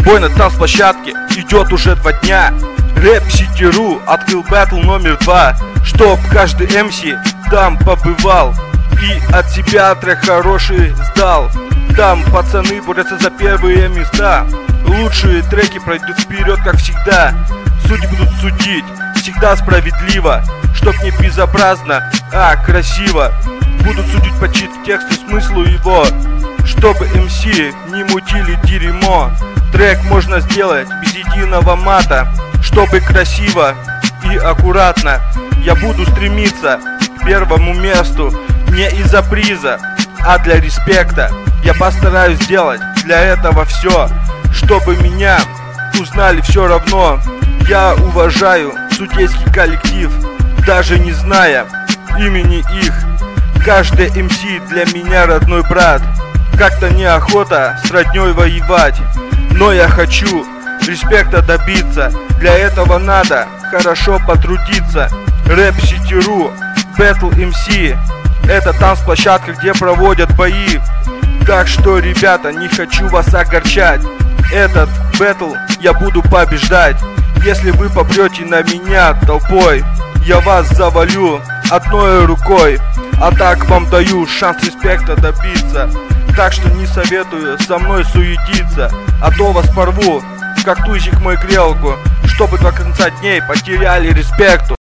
Бой на танцплощадке идет уже 2 дня. Рэп Сити.ру открыл бэтл номер 2, чтоб каждый МС там побывал и от себя трек хороший сдал. Там пацаны борются за первые места. Лучшие треки пройдут вперед, как всегда. Судьи будут судить всегда справедливо, чтоб не безобразно, а красиво. Будут судить по тексту, смыслу его, чтобы МС не мутили дерьмо. Трек можно сделать без единого мата, чтобы красиво и аккуратно. Я буду стремиться к первому месту не из-за приза, а для респекта. Я постараюсь сделать для этого все, чтобы меня узнали все равно. Я уважаю судейский коллектив, даже не зная имени их. Каждый МС для меня родной брат. Как-то неохота с роднёй воевать, но я хочу респекта добиться. Для этого надо хорошо потрудиться. Рэп Сити.ру, Battle MC — это танцплощадка, где проводят бои. Так что, ребята, не хочу вас огорчать. Этот бэтл я буду побеждать. Если вы попрете на меня толпой, я вас завалю одной рукой. А так вам даю шанс респекта добиться. Так что не советую со мной суетиться, а то вас порву, как тузик мой грелку, чтобы до конца дней потеряли респекту.